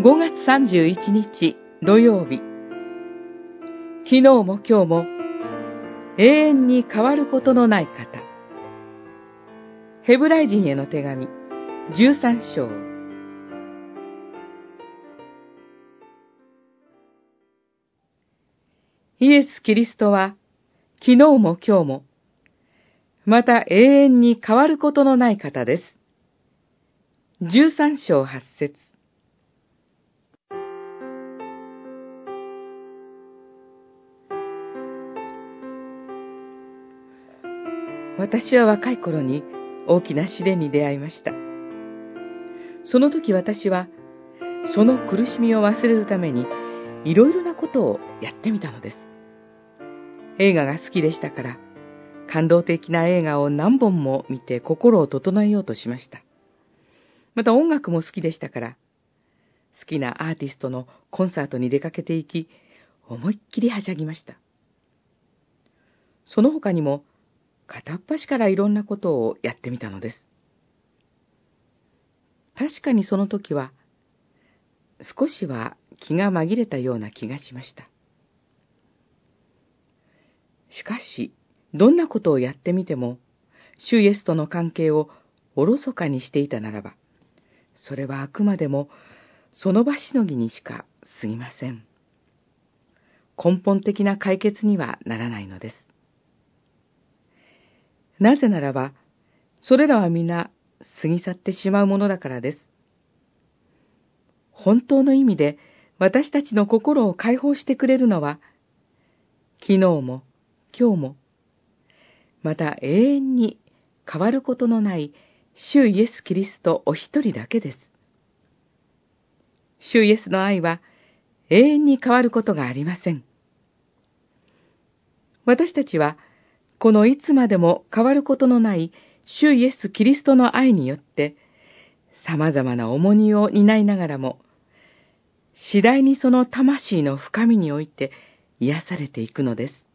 5月31日土曜日。昨日も今日も永遠に変わることのない方。ヘブライ人への手紙13章。イエス・キリストは昨日も今日もまた永遠に変わることのない方です。13章8節。私は若い頃に大きな試練に出会いました。その時私はその苦しみを忘れるためにいろいろなことをやってみたのです。映画が好きでしたから感動的な映画を何本も見て心を整えようとしました。また音楽も好きでしたから好きなアーティストのコンサートに出かけていき思いっきりはしゃぎました。その他にも片っ端からいろんなことをやってみたのです。確かにその時は少しは気が紛れたような気がしました。しかしどんなことをやってみても主イエスとの関係をおろそかにしていたならば、それはあくまでもその場しのぎにしか過ぎません。根本的な解決にはならないのです。なぜならば、それらは皆過ぎ去ってしまうものだからです。本当の意味で私たちの心を解放してくれるのは、昨日も今日も、また永遠に変わることのない主イエス・キリストお一人だけです。主イエスの愛は永遠に変わることがありません。私たちは、このいつまでも変わることのない主イエス・キリストの愛によって、様々な重荷を担いながらも、次第にその魂の深みにおいて癒されていくのです。